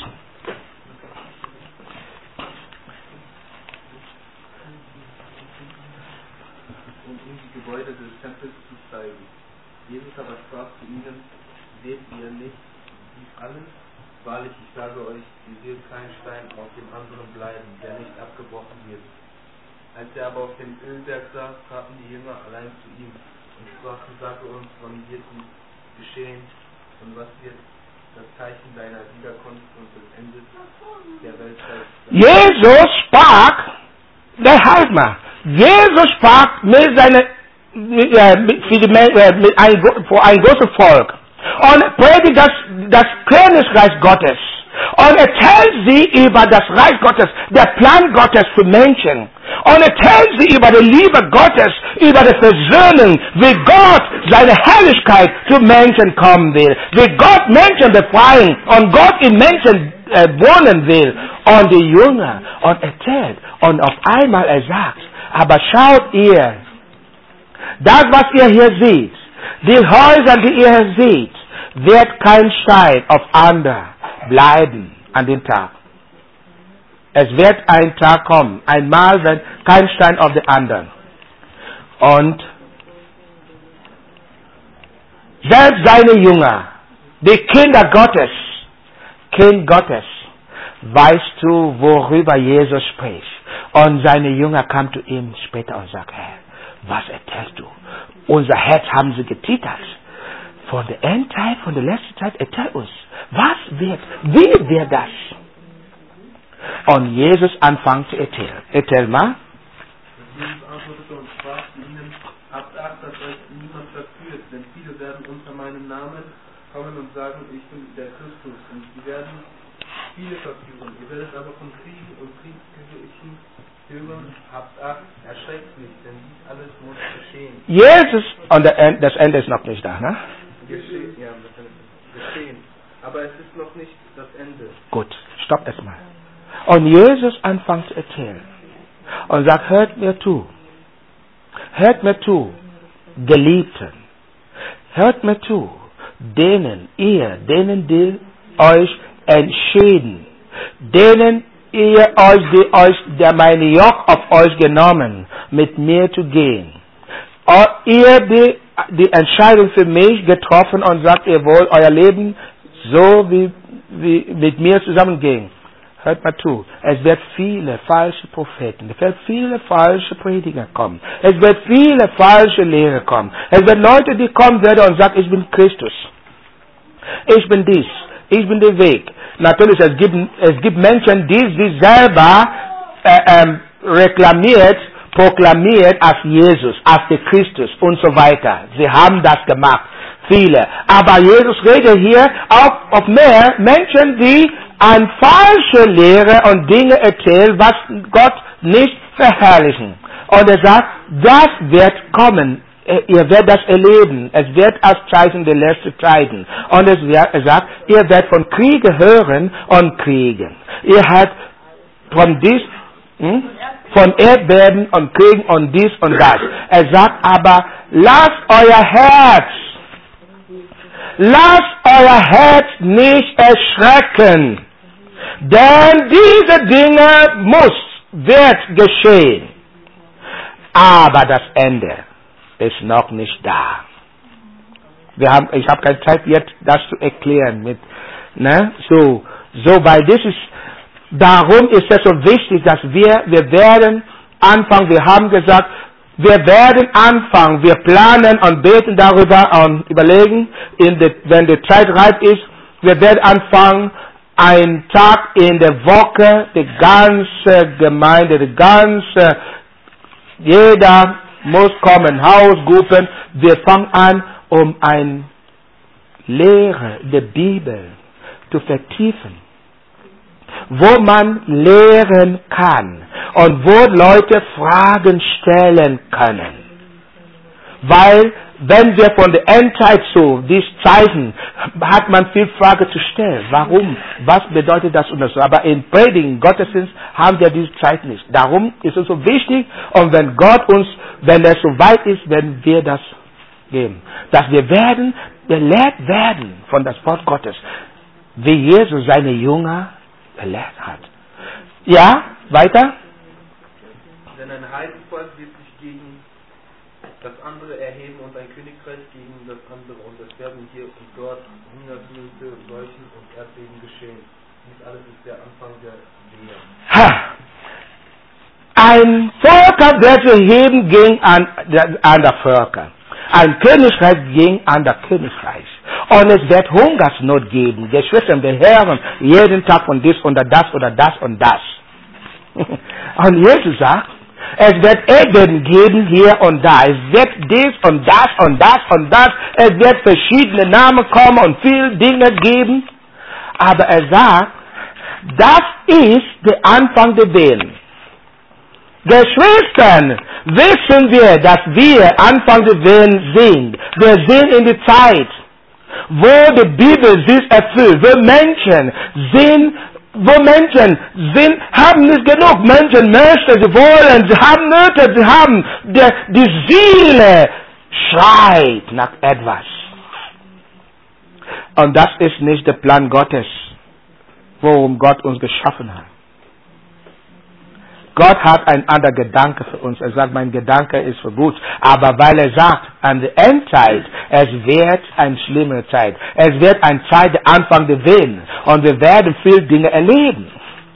Um ihm die Gebäude des Tempels zu zeigen. Jesus aber sprach zu ihnen, seht ihr nicht dies alles? Wahrlich, ich sage euch, ihr seht keinen Stein auf dem anderen bleiben, der nicht abgebrochen wird. Als er aber auf dem Ölberg saß, traten die Jünger allein zu ihm und sprachen, sage uns, wann wird dies geschehen und was wird das Zeichen deiner Wiederkunft und des Endes der Welt sein? Jesus sprach, der halt mal, Jesus sprach mit seiner, mit, äh, mit, für, die, äh, mit ein, für ein großes Volk und predigt das, das Königreich Gottes und erzählt sie über das Reich Gottes, der Plan Gottes für Menschen. Und erzählt sie über die Liebe Gottes, über die Versöhnung, wie Gott seine Herrlichkeit zu Menschen kommen will, wie Gott Menschen befreien und Gott in Menschen äh, wohnen will. Und die Jünger und erzählt und auf einmal er sagt, aber schaut ihr, das was ihr hier seht, die Häuser, die ihr hier seht, wird kein Stein auf andere bleiben an dem Tag. Es wird ein Tag kommen, einmal wird kein Stein auf den anderen. Und selbst seine Jünger, die Kinder Gottes, Kind Gottes, weißt du, worüber Jesus spricht. Und seine Jünger kamen zu ihm später und sagten, Herr, was erzählst du? Unser Herz haben sie getitert. Von der Endzeit, von der letzten Zeit, erzähl uns, was wird, wie wird das? Und Jesus anfängt zu erzählen. Erzähl mal. Jesus antwortete und sprach zu ihnen, habt Acht, dass euch niemand verführt, denn viele werden unter meinem Namen kommen und sagen, ich bin der Christus. Und sie werden viele verführen. Ihr werdet aber von Kriegen und Kriegsgerüchten hören, habt Acht, erschreckt nicht, denn dies alles muss geschehen. Jesus, und das Ende ist noch nicht da, ne? Geschehen, ja, das ist geschehen. Aber es ist noch nicht das Ende. Gut, stopp erstmal. Und Jesus anfängt zu erzählen und sagt, hört mir zu, hört mir zu, Geliebten, hört mir zu, denen ihr, denen die euch entschieden, denen ihr euch, die euch, der meine Joch auf euch genommen, mit mir zu gehen. Und ihr die, die Entscheidung für mich getroffen und sagt, ihr wollt euer Leben so wie, wie mit mir zusammengehen. Hört mal zu, es wird viele falsche Propheten, es wird viele falsche Prediger kommen, es wird viele falsche Lehrer kommen, es wird Leute, die kommen werden und sagen, ich bin Christus, ich bin dies, ich bin der Weg. Natürlich, es gibt, es gibt Menschen, die sich selber äh, ähm, reklamiert, proklamiert als Jesus, als der Christus und so weiter. Sie haben das gemacht, viele. Aber Jesus redet hier auch auf mehr Menschen, die an falsche Lehre und Dinge erzählen, was Gott nicht verherrlichen. Und er sagt, das wird kommen. Ihr werdet das erleben. Es wird als Zeichen der letzten Zeiten. Und es wird, er sagt, ihr werdet von Kriege hören und Kriegen. Ihr habt von dies, hm, von Erdbeben und Kriegen und dies und das. Er sagt aber, lasst euer Herz, lasst euer Herz nicht erschrecken. Denn diese Dinge muss, wird geschehen. Aber das Ende ist noch nicht da. Wir haben, ich habe keine Zeit jetzt, das zu erklären. Mit, ne? So, so, weil das ist, darum ist es so wichtig, dass wir, wir werden anfangen, wir haben gesagt, wir werden anfangen, wir planen und beten darüber und überlegen, in der, wenn die Zeit reif ist, wir werden anfangen, ein Tag in der Woche, die ganze Gemeinde, die ganze, jeder muss kommen, Hausgruppen, wir fangen an, um eine Lehre der Bibel zu vertiefen, wo man lehren kann und wo Leute Fragen stellen können. Weil wenn wir von der Endzeit so, die Zeichen, hat man viel Frage zu stellen. Warum? Was bedeutet das und das? Aber in Predigen, Gottesdienst, haben wir diese Zeit nicht. Darum ist es so wichtig, und wenn Gott uns, wenn es so weit ist, werden wir das geben. Dass wir werden, belehrt werden von das Wort Gottes, wie Jesus seine Jünger belehrt hat. Ja, weiter? Denn ein Heidenvolk wird sich gegen das andere erheben und ein Königreich gegen das andere, und es werden hier und dort Hungersnöte, Seuchen und Erdbeben geschehen. Dies alles ist der Anfang der Wehe. Ha! Ein Volk wird sich heben gegen andere Völker. Ein Königreich gegen andere Königreich. Und es wird Hungersnot geben. Geschwister, wir hören jeden Tag von dies oder das oder das und das. Und Jesus sagt, es wird Erdbeben geben hier und da. Es wird dies und das und das und das. Es wird verschiedene Namen kommen und viele Dinge geben. Aber er sagt, das ist der Anfang der Wehen. Geschwister, wissen wir, dass wir Anfang der Wehen sind. Wir sind in der Zeit, wo die Bibel sich erfüllt, wo Menschen sind, wo Menschen sind, haben nicht genug. Menschen möchten, sie wollen, sie haben Nöte, sie haben, die, die Seele schreit nach etwas. Und das ist nicht der Plan Gottes, worum Gott uns geschaffen hat. Gott hat einen anderen Gedanke für uns. Er sagt, mein Gedanke ist für gut. Aber weil er sagt, an der Endzeit, es wird eine schlimme Zeit. Es wird eine Zeit, der Anfang der Wehen. Und wir werden viele Dinge erleben.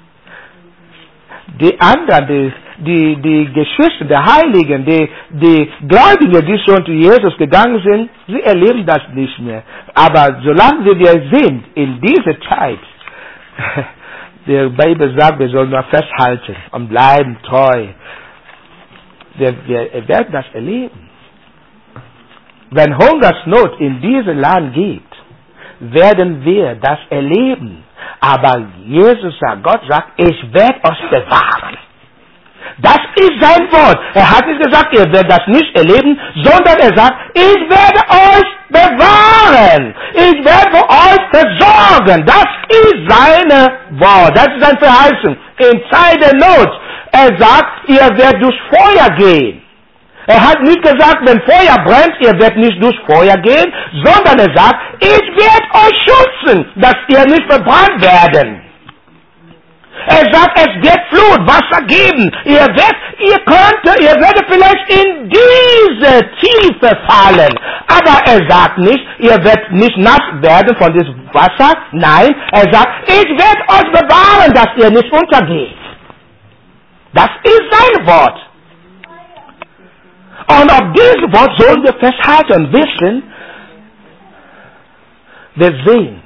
Die anderen, die, die, die Geschwister, die Heiligen, die, die Gläubigen, die schon zu Jesus gegangen sind, sie erleben das nicht mehr. Aber solange wir sind in dieser Zeit, die Bibel sagt, wir sollen nur festhalten und bleiben treu. Wir, wir werden das erleben. Wenn Hungersnot in diesem Land gibt, werden wir das erleben. Aber Jesus sagt, Gott sagt, ich werde euch bewahren. Das ist sein Wort. Er hat nicht gesagt, ihr werdet das nicht erleben, sondern er sagt, ich werde euch bewahren. Ich werde für euch versorgen. Das ist seine Wort. Das ist seine Verheißung. In Zeit der Not. Er sagt, ihr werdet durch Feuer gehen. Er hat nicht gesagt, wenn Feuer brennt, ihr werdet nicht durch Feuer gehen, sondern er sagt, ich werde euch schützen, dass ihr nicht verbrannt werdet. Er sagt, es wird Flut, Wasser geben. Ihr werdet, ihr könnt, ihr werdet vielleicht in diese Tiefe fallen. Aber er sagt nicht, ihr werdet nicht nass werden von diesem Wasser. Nein, er sagt, ich werde euch bewahren, dass ihr nicht untergeht. Das ist sein Wort. Und auf dieses Wort sollen wir festhalten und wissen, wir sehen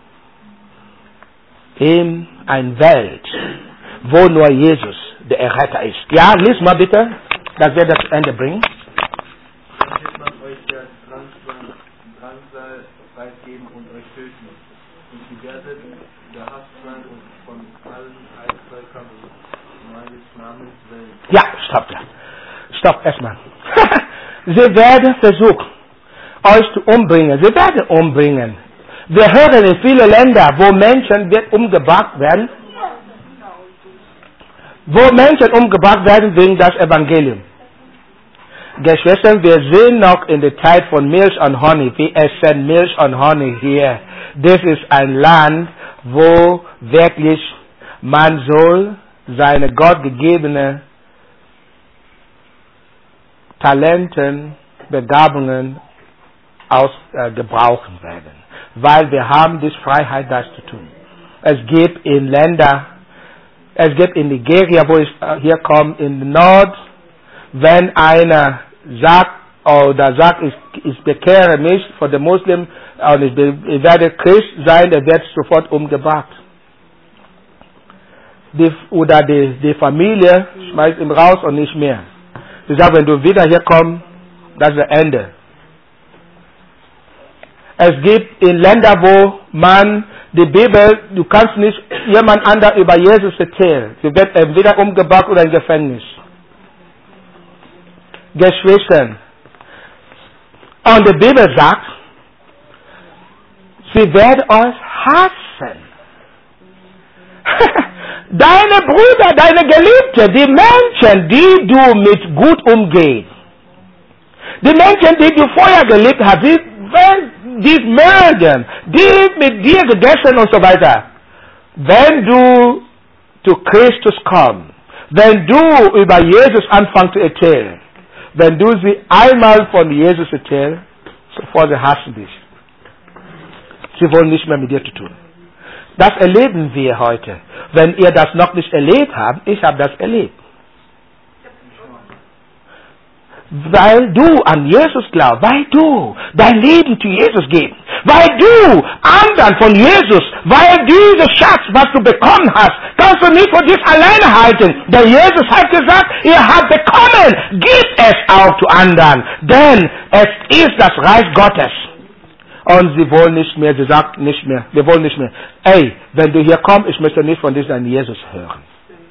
in einer Welt, wo nur Jesus der Erretter ist. Ja, lies mal bitte, dass wir das Ende bringen. Dann wird man euch der Drangsal, Drangsal preisgeben und euch töten. Und ihr werdet gehasst sein und von allen Heilsvölkern um meines Namens willen. Ja, stopp. Stopp, erstmal. Sie werden versuchen, euch zu umbringen. Sie werden umbringen. Wir hören in vielen Ländern, wo Menschen wird umgebracht werden, wo Menschen umgebracht werden wegen des Evangeliums. Geschwister, wir sind noch in der Zeit von Milch und Honig. Wir essen Milch und Honig hier. Das ist ein Land, wo wirklich man soll seine gottgegebenen Talenten, Begabungen aus, äh, gebrauchen werden. Weil wir haben die Freiheit, das zu tun. Es gibt in Ländern, es gibt in Nigeria, wo ich äh, hier komme, in Nord, wenn einer sagt, oder sagt, ich, ich bekehre mich von den Muslimen und ich, ich werde Christ sein, der wird sofort umgebracht. Die, oder die, die Familie schmeißt ihn raus und nicht mehr. Sie sagen, wenn du wieder hier kommst, das ist das Ende. Es gibt in Ländern, wo man die Bibel, du kannst nicht jemand anderem über Jesus erzählen. Du wirst entweder umgebracht oder im Gefängnis. Geschwister, Und die Bibel sagt, sie werden euch hassen. Deine Brüder, deine Geliebte, die Menschen, die du mit gut umgehst, die Menschen, die du vorher geliebt hast, die, die mögen, die mit dir gegessen und so weiter. Wenn du zu Christus kommst, wenn du über Jesus anfängst zu erzählen, wenn du sie einmal von Jesus erzählst, sofort sie hassen dich. Sie wollen nicht mehr mit dir zu tun. Das erleben wir heute. Wenn ihr das noch nicht erlebt habt, ich habe das erlebt. Weil du an Jesus glaubst, weil du dein Leben zu Jesus gibst, weil du anderen von Jesus, weil dieser Schatz, was du bekommen hast, kannst du nicht von dich alleine halten. Denn Jesus hat gesagt, ihr habt bekommen, gebt es auch zu anderen, denn es ist das Reich Gottes. Und sie wollen nicht mehr, sie sagt nicht mehr, wir wollen nicht mehr. Ey, wenn du hier kommst, ich möchte nicht von diesem Jesus hören.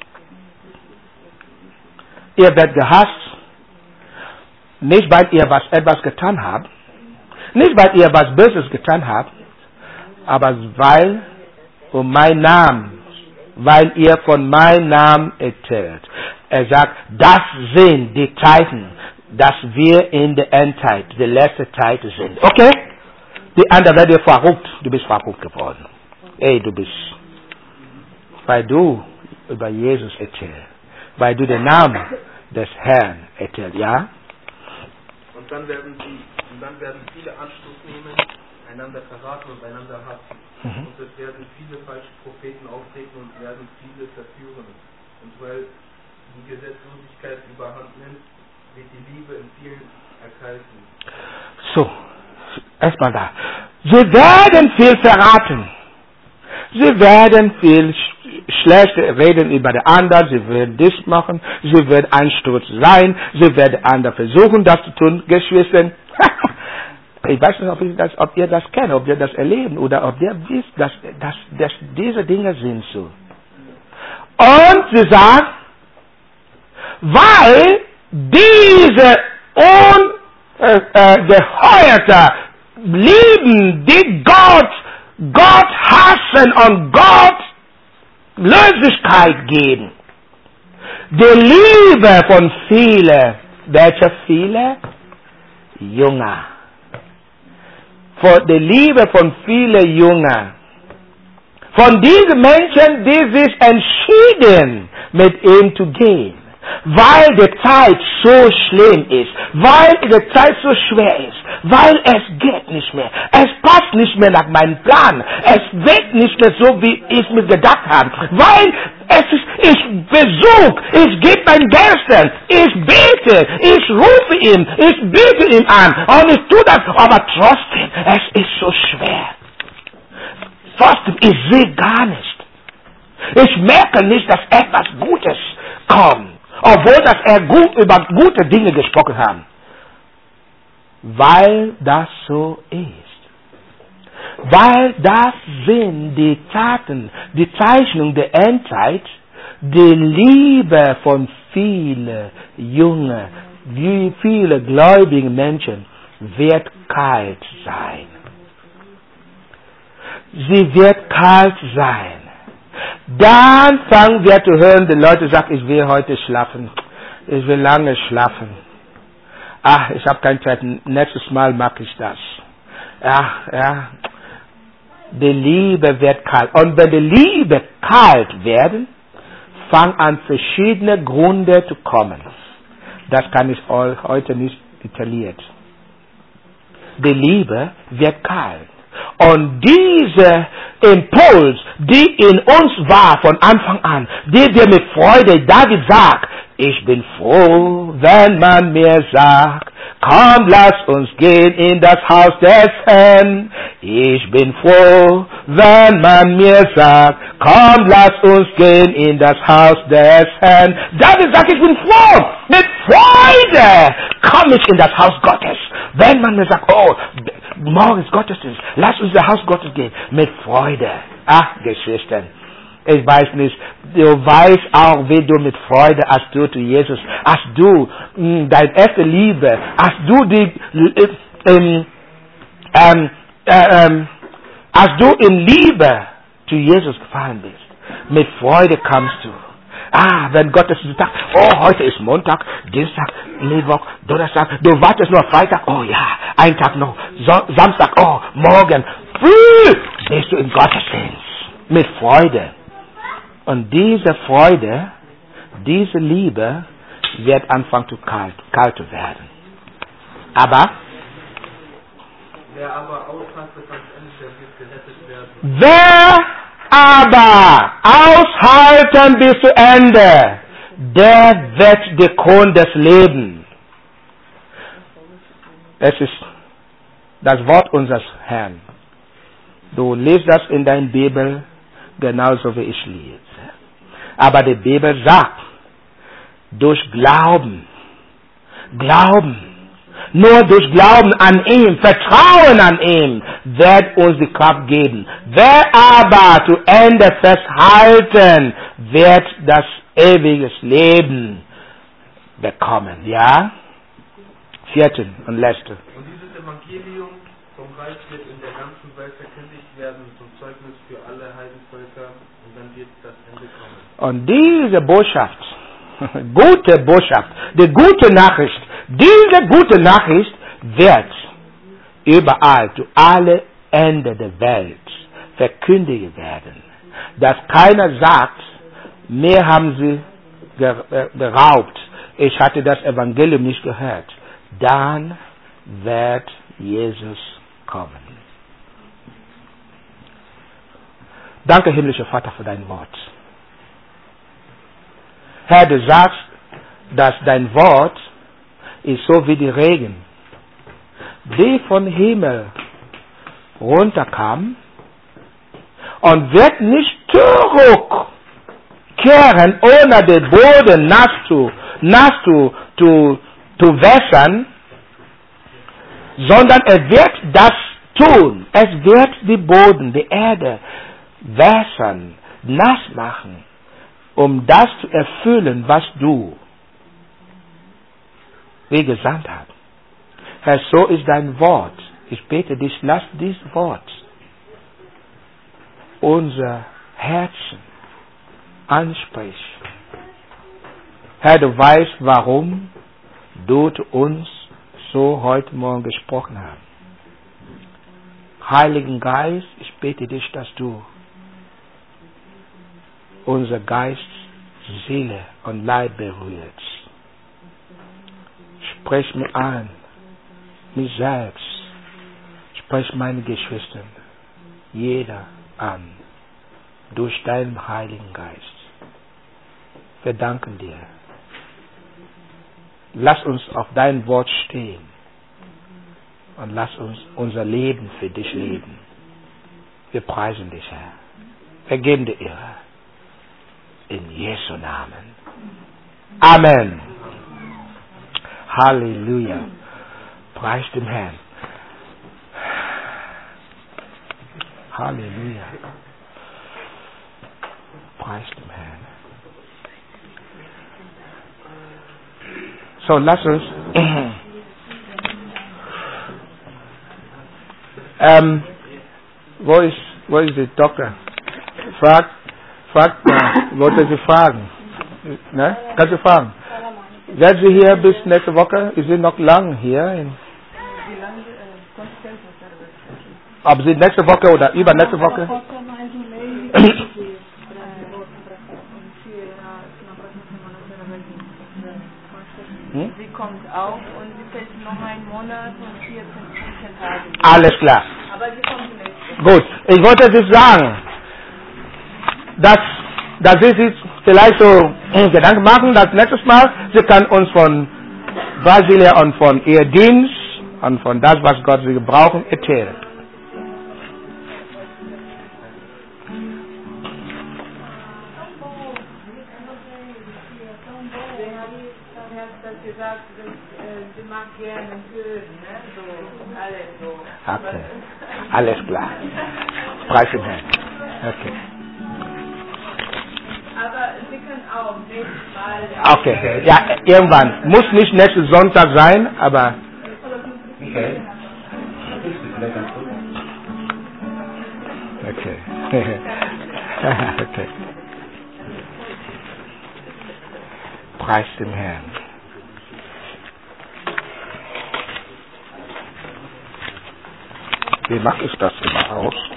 Ihr werdet gehasst, nicht weil ihr was etwas getan habt, nicht weil ihr was Böses getan habt, aber weil um meinen Namen, weil ihr von meinem Namen erzählt. Er sagt, das sind die Zeiten, dass wir in der Endzeit, die letzte Zeit sind. Okay? Die anderen werden verrückt. Du bist verrückt geworden. Ey, du bist. Weil du über Jesus erzählst. Weil du den Namen des Herrn erzählst. Ja? Und dann werden sie, und dann werden viele Anstoß nehmen, einander verraten und einander hassen. Mhm. Und es werden viele falsche Propheten auftreten und werden viele verführen. Und weil die Gesetzlosigkeit überhand nimmt, wird die Liebe in vielen erkalten. So. Erstmal da. Sie werden viel verraten. Sie werden viel sch schlecht reden über die anderen. Sie werden dies machen. Sie werden Einsturz sein. Sie werden andere versuchen, das zu tun. Geschwister. Ich weiß nicht, ob, ich das, ob ihr das kennt, ob ihr das erleben oder ob ihr wisst, dass, dass, dass diese Dinge sind so. Und sie sagt, weil diese un Äh, äh, geheuerte Lieben, die Gott, Gott hassen und Gott Lösigkeit geben. Die Liebe von vielen, welche viele? Jünger. Von die Liebe von vielen Jünger. Von diesen Menschen, die sich entschieden, mit ihm zu gehen. Weil die Zeit so schlimm ist, weil die Zeit so schwer ist, weil es geht nicht mehr, es passt nicht mehr nach meinem Plan, es wird nicht mehr so, wie ich mir gedacht habe, weil es ist, ich versuche, ich gebe mein Bestes, ich bete, ich rufe ihn, ich bete ihn an und ich tue das, aber trotzdem, es ist so schwer. Trotzdem, ich sehe gar nicht. Ich merke nicht, dass etwas Gutes kommt. Obwohl, dass er gut über gute Dinge gesprochen hat. Weil das so ist. Weil das sind die Taten, die Zeichnung der Endzeit, die Liebe von vielen jungen, wie viele gläubigen Menschen wird kalt sein. Sie wird kalt sein. Dann fangen wir zu hören, die Leute sagen, ich will heute schlafen. Ich will lange schlafen. Ach, ich habe keine Zeit. Nächstes Mal mache ich das. Ja, ja. Die Liebe wird kalt. Und wenn die Liebe kalt wird, fangen an verschiedene Gründe zu kommen. Das kann ich euch heute nicht detailliert. Die Liebe wird kalt. Und dieser Impuls, die in uns war von Anfang an, die wir mit Freude, David sagt, ich bin froh, wenn man mir sagt, komm, lass uns gehen in das Haus des Herrn. Ich bin froh, wenn man mir sagt, komm, lass uns gehen in das Haus des Herrn. David sagt, ich bin froh, mit Freude komme ich in das Haus Gottes. Wenn man mir sagt, oh, morgen ist Gottesdienst, lass uns in das Haus Gottes gehen, mit Freude. Ach, Geschwister, ich weiß nicht, du weißt auch, wie du mit Freude, als du zu Jesus, als du mh, deine erste Liebe, als du die, ähm, ähm, äh, ähm, als du in Liebe zu Jesus gefallen bist, mit Freude kamst du. Ah, wenn Gott ist sagt, oh, heute ist Montag, Dienstag, Mittwoch, Donnerstag, du wartest nur Freitag, oh ja, ein Tag noch, so, Samstag, oh, morgen, früh bist du im Gottesdienst mit Freude. Und diese Freude, diese Liebe wird anfangen zu kalt, kalt zu werden. Aber wer aber aushalten ans Ende, der wird gerettet werden. Wer aber aushalten bis zu Ende, der wird die Krone des Lebens. Es ist das Wort unseres Herrn. Du liest das in deiner Bibel genauso wie ich lese. Aber die Bibel sagt, durch Glauben, Glauben, nur durch Glauben an ihm, Vertrauen an ihm, wird uns die Kraft geben. Wer aber zu Ende festhalten, wird das ewige Leben bekommen. Ja? Vierten und letzte. Und dieses Evangelium vom Reich wird in der ganzen Welt verkündigt werden zum Zeugnis für alle Heidenvölker und dann wird das Ende kommen. Und diese Botschaft, gute Botschaft, die gute Nachricht, diese gute Nachricht wird überall, zu alle Enden der Welt verkündigt werden. Dass keiner sagt, mir haben sie geraubt, ich hatte das Evangelium nicht gehört. Dann wird Jesus kommen. Danke, himmlischer Vater, für dein Wort. Herr, du sagst, dass dein Wort ist so wie die Regen, die vom Himmel runterkam und wird nicht zurückkehren, ohne den Boden nass zu, nass zu, zu, zu wässern, sondern er wird das tun. Es wird die Boden, die Erde wässern, nass machen, um das zu erfüllen, was du wie gesandt hast. Herr, so ist dein Wort. Ich bete dich, lass dieses Wort unser Herzen ansprechen. Herr, du weißt, warum du zu uns so heute Morgen gesprochen hast. Heiligen Geist, ich bete dich, dass du unser Geist, Seele und Leib berührst. Sprich mir an, mich selbst, sprich meine Geschwister, jeder an, durch deinen Heiligen Geist. Wir danken dir. Lass uns auf dein Wort stehen und lass uns unser Leben für dich leben. Wir preisen dich, Herr. Wir geben dir Ehre. In Jesu Namen. Amen. Halleluja. Preis dem Herrn. Halleluja. Preis dem Herrn. So, lass uns. ähm, wo ist, wo ist der Doktor? Fragt, fragt mal, wollte sie fragen? Ne? Kannst du fragen? Werden Sie hier bis nächste Woche? Ist Sie noch lang hier? In Ob Sie nächste Woche oder übernächste Woche? Hm? Sie kommt auch und sie fällt noch einen Monat und vierzehn, fünfzehn Tage. Alles klar. Aber sie kommt nicht. Gut, ich wollte Sie sagen, dass, dass Sie sich vielleicht so Gedanken machen, dass nächstes Mal Sie kann uns von Brasilien und von Ihr Dienst und von das, was Gott Sie gebrauchen, erzählen. Okay, alles klar. Preis dem Herrn. Okay. Aber Sie können auch nächstes Mal. Okay, ja, irgendwann. Muss nicht nächsten Sonntag sein, aber. Okay. Okay. Okay. Preis dem Herrn. Wie mache ich das immer aus?